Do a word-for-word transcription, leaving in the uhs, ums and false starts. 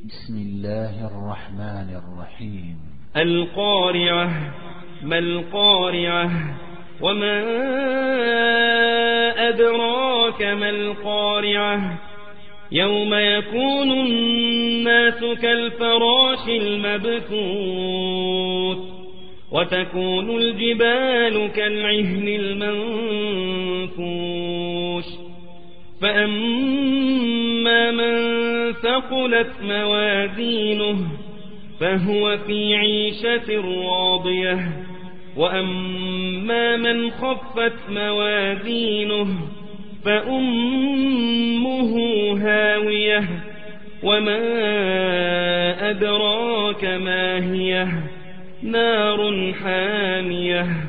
بسم الله الرحمن الرحيم. القارعة. ما القارعة؟ وما أدراك ما القارعة؟ يوم يكون الناس كالفراش المبثوث وتكون الجبال كالعهن المنفوش فأما من ثقلت موازينه فهو في عيشة راضية وأما من خفت موازينه فأمه هاوية وما أدراك ما هي نار حامية